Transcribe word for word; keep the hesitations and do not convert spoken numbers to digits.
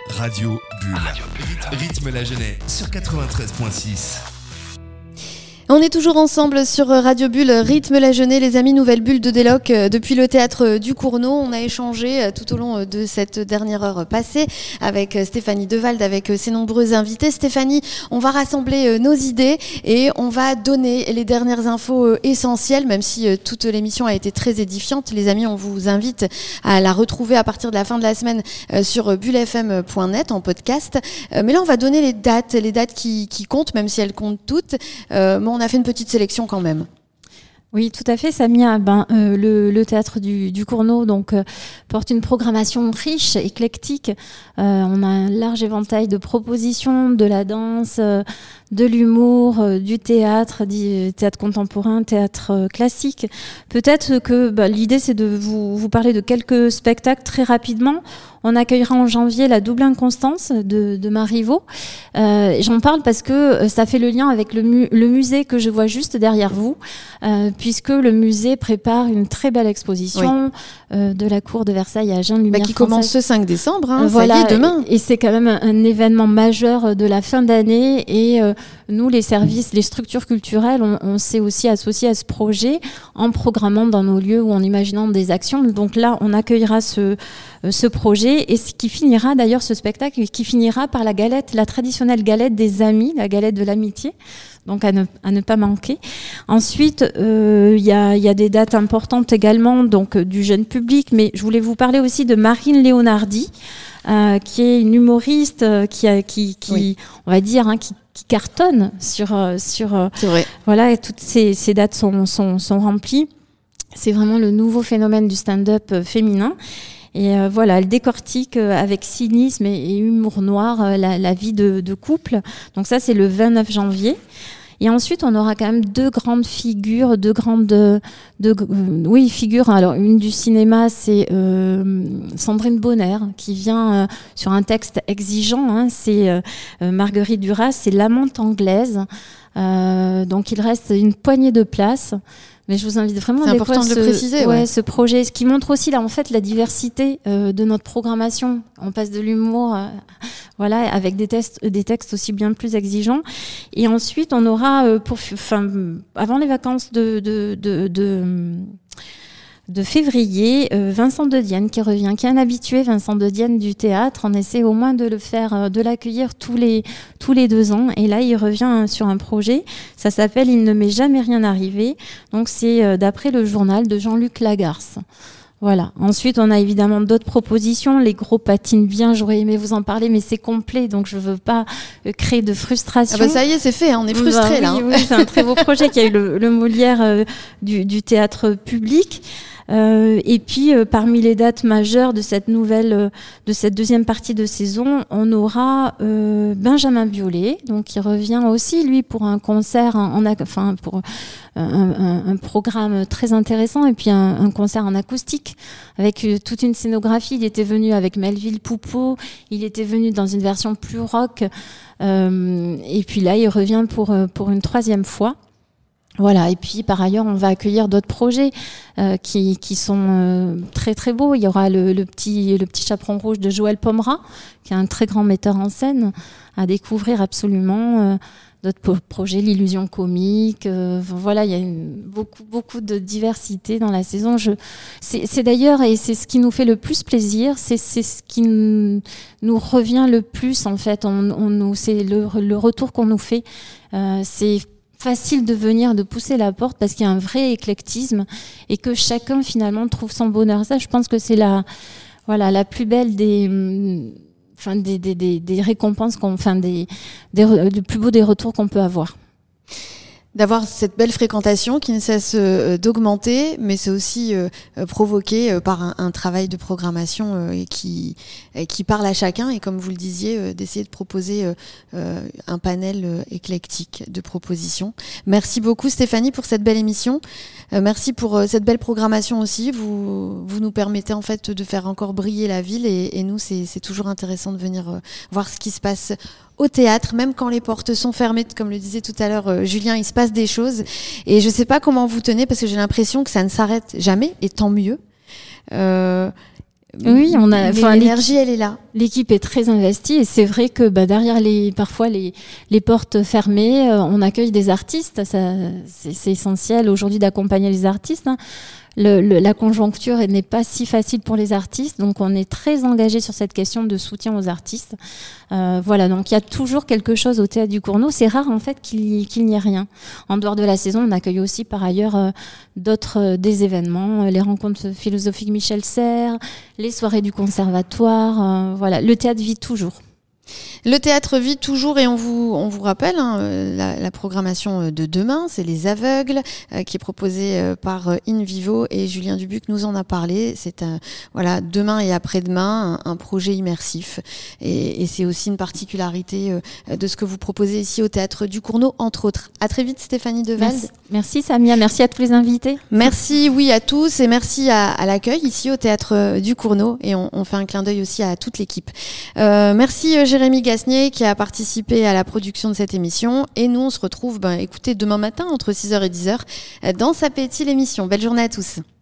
Radio Bulle. Radio Bulle. Rythme la jeunesse sur quatre-vingt-treize virgule six. On est toujours ensemble sur Radio Bulle, Rythme la Jeunesse, les amis, nouvelle bulle de Déloc depuis le théâtre du Cournot. On a échangé tout au long de cette dernière heure passée avec Stéphanie Devalde, avec ses nombreux invités. Stéphanie, on va rassembler nos idées et on va donner les dernières infos essentielles, même si toute l'émission a été très édifiante. Les amis, on vous invite à la retrouver à partir de la fin de la semaine sur bulle f m point net en podcast. Mais là, on va donner les dates, les dates qui, qui comptent, même si elles comptent toutes. Euh, On a fait une petite sélection quand même. Oui, tout à fait, Samia. Ben, euh, le, le théâtre du, du Cournot donc euh, porte une programmation riche, éclectique. Euh, on a un large éventail de propositions, de la danse, euh, de l'humour, euh, du théâtre, du théâtre contemporain, théâtre euh, classique. Peut-être que bah, l'idée, c'est de vous, vous parler de quelques spectacles très rapidement. On accueillera en janvier la Double Inconstance de, de Marivaux. Euh, j'en parle parce que ça fait le lien avec le, mu- le musée que je vois juste derrière vous, euh, puisque le musée prépare une très belle exposition oui. euh, de la cour de Versailles à Jean Lumière bah, qui française. Commence ce cinq décembre, hein, euh, voilà, ça y est, demain. Et, et c'est quand même un, un événement majeur de la fin d'année. Et euh, nous, les services, les structures culturelles, on, on s'est aussi associés à ce projet en programmant dans nos lieux ou en imaginant des actions. Donc là, on accueillera ce, euh, ce projet. Et ce qui finira d'ailleurs ce spectacle, qui finira par la galette, la traditionnelle galette des amis, la galette de l'amitié, donc à ne, à ne pas manquer. Ensuite, il euh, y, a, y a des dates importantes également, donc du jeune public, mais je voulais vous parler aussi de Marine Léonardi, euh, qui est une humoriste euh, qui, a, qui, qui oui. on va dire, hein, qui, qui cartonne sur, euh, sur euh, C'est vrai. Voilà, et toutes ces, ces dates sont, sont, sont remplies. C'est vraiment le nouveau phénomène du stand-up euh, féminin. Et euh, voilà, elle décortique euh, avec cynisme et, et humour noir euh, la, la vie de, de couple. Donc ça, c'est le vingt-neuf janvier. Et ensuite, on aura quand même deux grandes figures, deux grandes, de, de, euh, oui, figures. Alors, une du cinéma, c'est euh, Sandrine Bonner, qui vient euh, sur un texte exigeant. Hein, c'est euh, Marguerite Duras, c'est L'amante anglaise. Euh, donc, il reste une poignée de places. Mais je vous invite vraiment à découvrir important de ce, le préciser, ouais, ouais. ce projet, ce qui montre aussi là en fait la diversité euh, de notre programmation. On passe de l'humour, euh, voilà, avec des textes, des textes aussi bien plus exigeants. Et ensuite, on aura, euh, pour, enfin, avant les vacances de de de, de de février, euh, Vincent de Dienne qui revient, qui est un habitué, Vincent de Dienne du théâtre. On essaie au moins de le faire, euh, de l'accueillir tous les tous les deux ans. Et là, il revient sur un projet. Ça s'appelle Il ne m'est jamais rien arrivé. Donc, c'est euh, d'après le journal de Jean-Luc Lagarce. Voilà. Ensuite, on a évidemment d'autres propositions. Les gros patinent bien. J'aurais aimé vous en parler, mais c'est complet, donc je veux pas euh, créer de frustration. Ah bah ça y est, c'est fait. Hein, on est frustrés bah, oui, là. Oui, c'est un très beau projet qui a eu le, le Molière euh, du, du théâtre public. Euh, et puis, euh, parmi les dates majeures de cette nouvelle, euh, de cette deuxième partie de saison, on aura euh, Benjamin Biolay, donc qui revient aussi lui pour un concert, en, en enfin pour un, un, un programme très intéressant, et puis un, un concert en acoustique avec euh, toute une scénographie. Il était venu avec Melville Poupeau, il était venu dans une version plus rock, euh, et puis là, il revient pour pour une troisième fois. Voilà, et puis par ailleurs, on va accueillir d'autres projets euh, qui, qui sont euh, très très beaux. Il y aura le, le, petit, le petit chaperon rouge de Joël Pomera, qui est un très grand metteur en scène, à découvrir absolument. Euh, d'autres po- projets, l'illusion comique. Euh, voilà, il y a une, beaucoup beaucoup de diversité dans la saison. Je, c'est, c'est d'ailleurs, et c'est ce qui nous fait le plus plaisir, c'est, c'est ce qui nous, nous revient le plus en fait. On, on nous, c'est le, le retour qu'on nous fait. Euh, c'est facile de venir, de pousser la porte parce qu'il y a un vrai éclectisme et que chacun finalement trouve son bonheur. Ça, je pense que c'est la, voilà, la plus belle des, enfin des, des, des, des récompenses qu'on, enfin des, des, le plus beau des retours qu'on peut avoir. D'avoir cette belle fréquentation qui ne cesse euh, d'augmenter, mais c'est aussi euh, provoqué euh, par un, un travail de programmation euh, qui, euh, qui parle à chacun et comme vous le disiez, euh, d'essayer de proposer euh, euh, un panel euh, éclectique de propositions. Merci beaucoup Stéphanie pour cette belle émission. Euh, merci pour euh, cette belle programmation aussi. Vous, vous nous permettez en fait de faire encore briller la ville et, et nous, c'est, c'est toujours intéressant de venir euh, voir ce qui se passe au théâtre, même quand les portes sont fermées, comme le disait tout à l'heure euh, Julien, il se passe des choses. Et je sais pas comment vous tenez, parce que j'ai l'impression que ça ne s'arrête jamais, et tant mieux. Euh, Oui, on a. Enfin, l'énergie, elle est là. L'équipe est très investie et c'est vrai que bah, derrière les parfois les les portes fermées, euh, on accueille des artistes. Ça, c'est, c'est essentiel aujourd'hui d'accompagner les artistes. Hein. Le, le, la conjoncture n'est pas si facile pour les artistes, donc on est très engagé sur cette question de soutien aux artistes. Euh, voilà, donc il y a toujours quelque chose au Théâtre du Cournot. C'est rare en fait qu'il, y, qu'il n'y ait rien. En dehors de la saison, on accueille aussi par ailleurs euh, d'autres euh, des événements, euh, les rencontres philosophiques Michel Serres, les soirées du conservatoire. Euh, voilà, le théâtre vit toujours. Le théâtre vit toujours et on vous, on vous rappelle hein, la, la programmation de demain, c'est Les Aveugles euh, qui est proposée euh, par In Vivo et Julien Dubuc nous en a parlé. C'est un, voilà, demain et après-demain un, un projet immersif et, et c'est aussi une particularité euh, de ce que vous proposez ici au Théâtre du Cournot, entre autres. À très vite Stéphanie Devalde. Merci, merci Samia, merci à tous les invités. Merci oui à tous et merci à, à l'accueil ici au Théâtre du Cournot et on, on fait un clin d'œil aussi à toute l'équipe. Euh, merci Jérémy Gasnier qui a participé à la production de cette émission et nous on se retrouve ben, écoutez, demain matin entre six heures et dix heures dans Ça Pétille l'émission. Belle journée à tous.